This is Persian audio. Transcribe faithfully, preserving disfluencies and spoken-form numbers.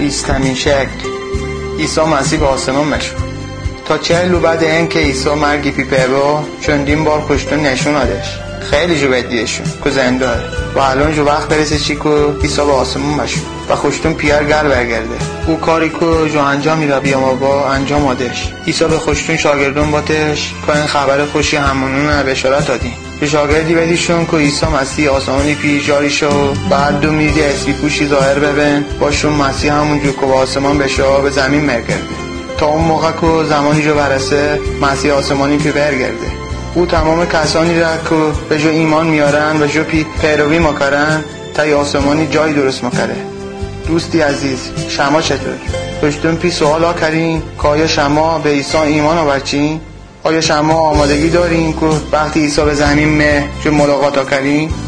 بیستمین شکل عیسی مسیح به آسمان مشو. تا چهل بعد این که عیسی مرگی پی پیبا چندین بار کشتون نشون آدش خیلی جو بدیشون که زنده و الان جو وقت برسه چی که عیسی به آسمان مشو و خوشتون پیر گر برگرده. او کاری که جو انجام میره بیام با انجام آدش. عیسی به خوشتون شاگردون باتش که این خبر خوشی همونون بشارت دادین. به شاگردی بدیشون که عیسی مسیح آسمانی پی جاری شو بعد دو میدی اسبی پوشی ظاهر ببین باشون مسیح همونجور که به آسمان بشه به زمین مرگرده. تا اون موقع که زمانی جو برسه مسیح آسمانی پی برگرده. او تمام کسانی را که به جو ایمان میارن و جو پی پیروی مکرن تای آسمانی جای درست مکره. دوستی عزیز شما چطور؟ پشتون پی سوال ها کرین که آیا شما به عیسی ایمان آورچین؟ آیا شما آمادگی دارین که وقتی عیسی به زمین مه جو ملاقات ها کرین؟